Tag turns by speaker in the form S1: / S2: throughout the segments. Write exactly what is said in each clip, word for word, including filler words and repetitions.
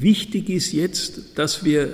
S1: Wichtig ist jetzt, dass wir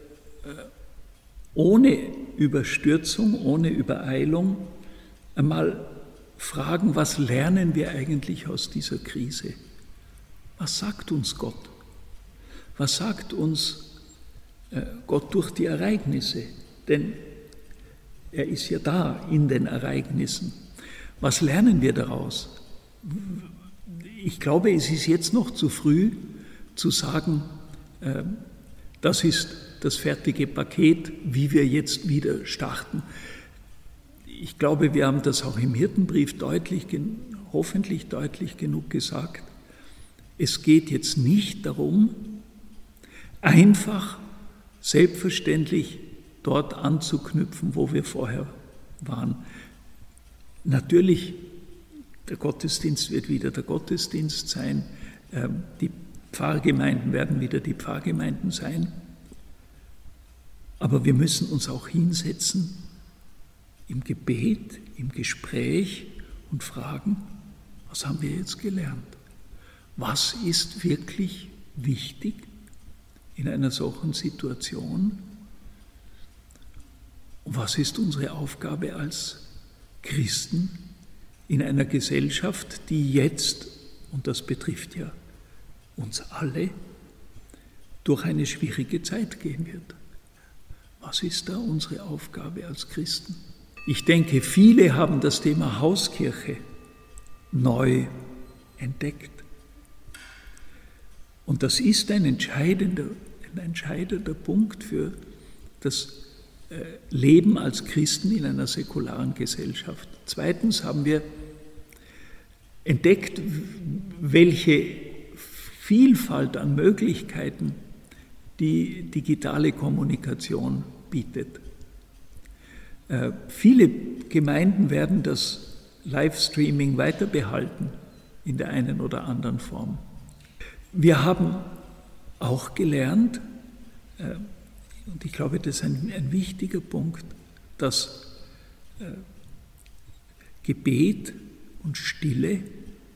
S1: ohne Überstürzung, ohne Übereilung einmal fragen, was lernen wir eigentlich aus dieser Krise? Was sagt uns Gott? Was sagt uns Gott durch die Ereignisse? Denn er ist ja da in den Ereignissen. Was lernen wir daraus? Ich glaube, es ist jetzt noch zu früh zu sagen, das ist das fertige Paket, wie wir jetzt wieder starten. Ich glaube, wir haben das auch im Hirtenbrief deutlich, hoffentlich deutlich genug gesagt. Es geht jetzt nicht darum, einfach selbstverständlich dort anzuknüpfen, wo wir vorher waren. Natürlich, der Gottesdienst wird wieder der Gottesdienst sein, die Pfarrgemeinden werden wieder die Pfarrgemeinden sein, aber wir müssen uns auch hinsetzen im Gebet, im Gespräch und fragen, was haben wir jetzt gelernt? Was ist wirklich wichtig in einer solchen Situation? Und was ist unsere Aufgabe als Christen in einer Gesellschaft, die jetzt, und das betrifft ja uns alle, durch eine schwierige Zeit gehen wird? Was ist da unsere Aufgabe als Christen? Ich denke, viele haben das Thema Hauskirche neu entdeckt. Und das ist ein entscheidender, ein entscheidender Punkt für das Leben als Christen in einer säkularen Gesellschaft. Zweitens haben wir entdeckt, welche Vielfalt an Möglichkeiten die digitale Kommunikation bietet. Äh, viele Gemeinden werden das Livestreaming weiter behalten in der einen oder anderen Form. Wir haben auch gelernt, äh, und ich glaube, das ist ein, ein wichtiger Punkt, dass äh, Gebet und Stille äh,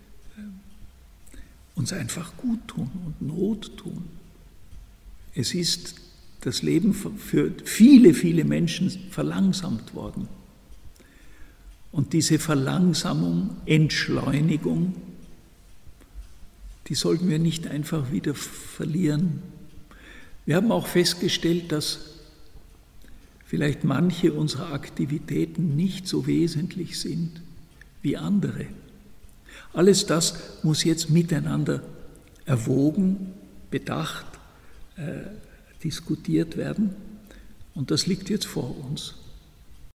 S1: uns einfach gut tun und Not tun. Es ist das Leben für viele, viele Menschen verlangsamt worden. Und diese Verlangsamung, Entschleunigung, die sollten wir nicht einfach wieder verlieren. Wir haben auch festgestellt, dass vielleicht manche unserer Aktivitäten nicht so wesentlich sind wie andere. Alles das muss jetzt miteinander erwogen, bedacht, äh, diskutiert werden. Und das liegt jetzt vor uns.